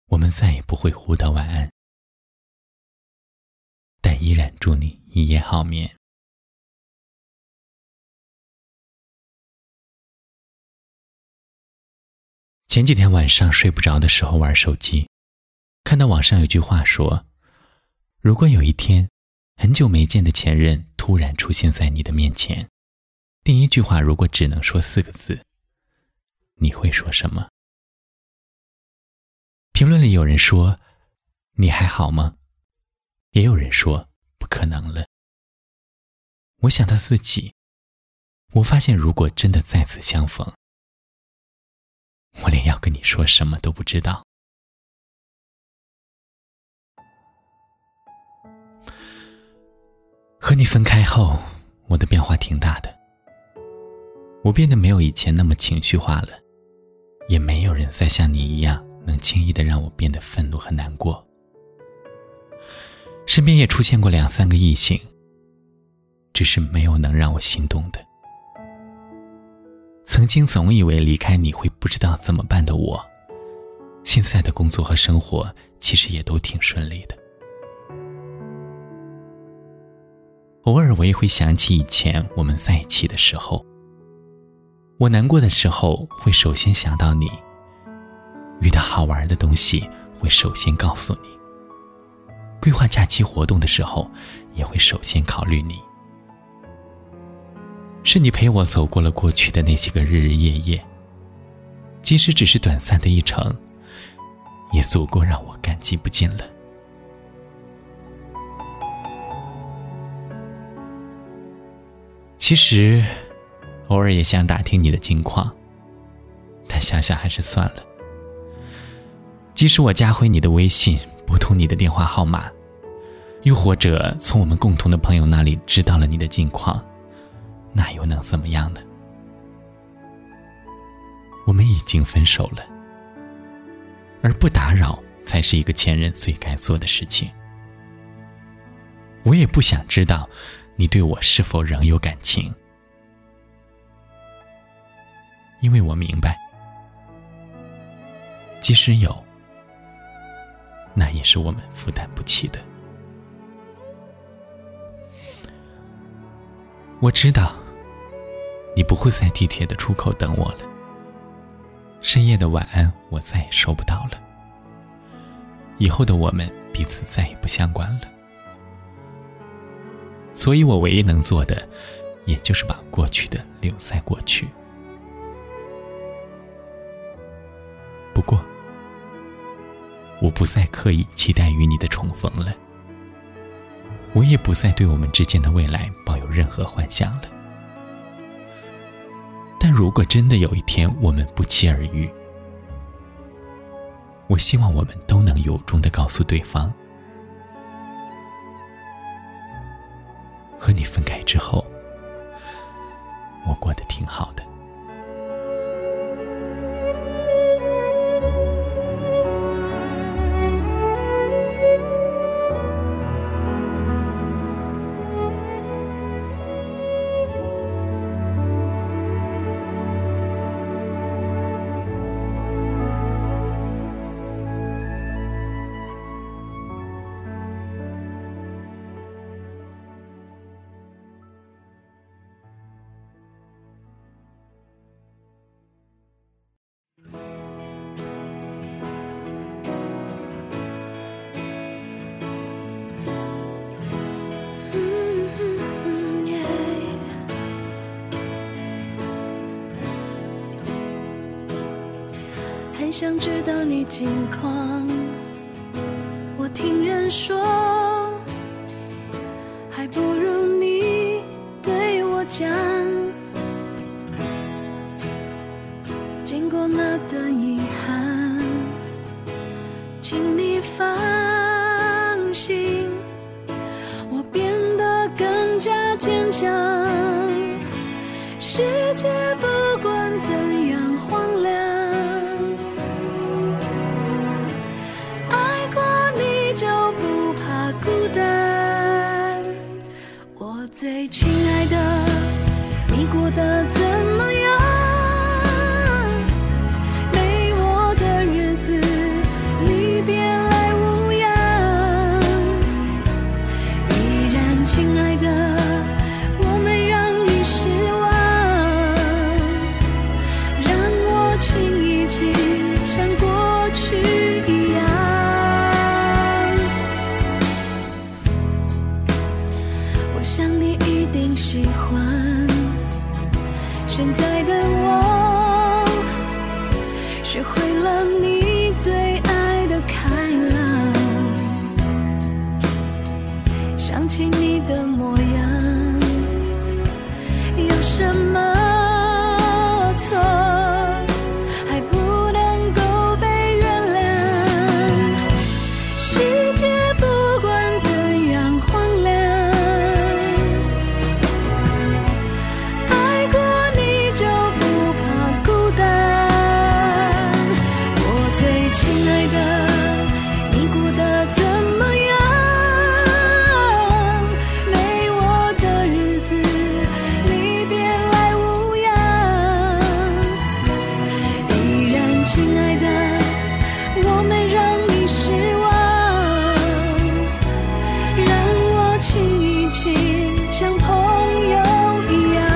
我们再也不会互道晚安，但依然祝你一夜好眠。前几天晚上睡不着的时候玩手机，看到网上有句话说，如果有一天很久没见的前任突然出现在你的面前，第一句话如果只能说4个字，你会说什么？评论里有人说，你还好吗？也有人说，不可能了。我想到自己，我发现如果真的再次相逢，我连要跟你说什么都不知道。和你分开后，我的变化挺大的。我变得没有以前那么情绪化了，也没有人再像你一样能轻易地让我变得愤怒和难过。身边也出现过2、3个异性，只是没有能让我心动的。曾经总以为离开你会不知道怎么办的我，现在的工作和生活其实也都挺顺利的。偶尔我也会想起以前我们在一起的时候，我难过的时候会首先想到你，遇到好玩的东西会首先告诉你，规划假期活动的时候也会首先考虑你。是你陪我走过了过去的那几个日日夜夜，即使只是短暂的一程，也足够让我感激不尽了。其实偶尔也想打听你的近况，但想想还是算了。即使我加回你的微信，拨通你的电话号码，又或者从我们共同的朋友那里知道了你的近况，那又能怎么样呢？我们已经分手了，而不打扰才是一个前任最该做的事情。我也不想知道你对我是否仍有感情，因为我明白，即使有，那也是我们负担不起的。我知道你不会在地铁的出口等我了，深夜的晚安我再也收不到了，以后的我们彼此再也不相关了。所以我唯一能做的，也就是把过去的留在过去。不过我不再刻意期待与你的重逢了，我也不再对我们之间的未来抱有任何幻想了。但如果真的有一天我们不期而遇，我希望我们都能由衷地告诉对方，和你分开之后，我过得挺好的。 很想知道你近况，我听人说，还不如你对我讲。经过那段遗憾，请你放心，我变得更加坚强。世界不管怎样荒凉，最亲爱的，你过得怎么样？没我的日子，你了你最爱的开朗，想起你的模样，有什么错还不能够被原谅？世界不管怎样荒凉，爱过你就不怕孤单。我最亲爱的，你过得怎么样？没我的日子，你别来无恙。依然亲爱的，我没让你失望，让我亲一亲，像朋友一样。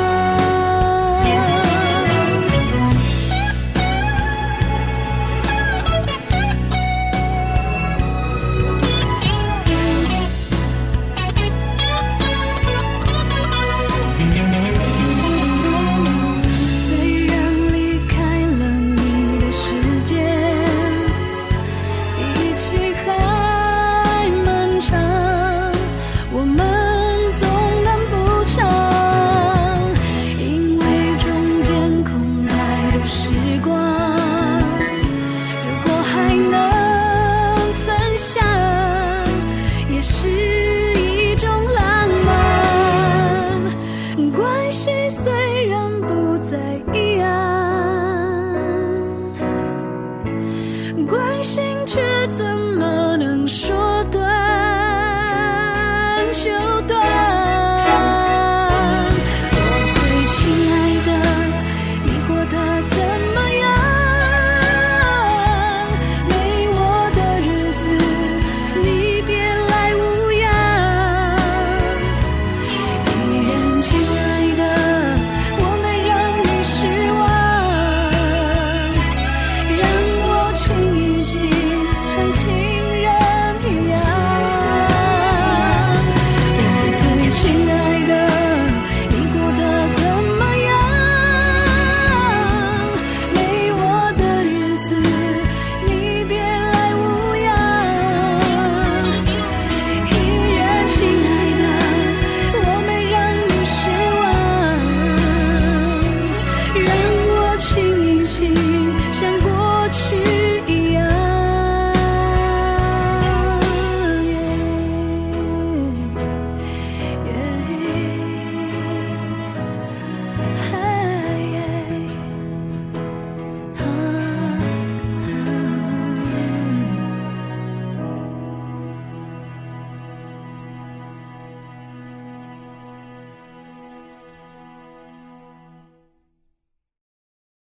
虽然离开了你的时间比一起还漫长，我们总难不长，因为中间空白的时光，如果还能分享，也是一种浪漫。关系虽然不再一样，关心却怎么能说得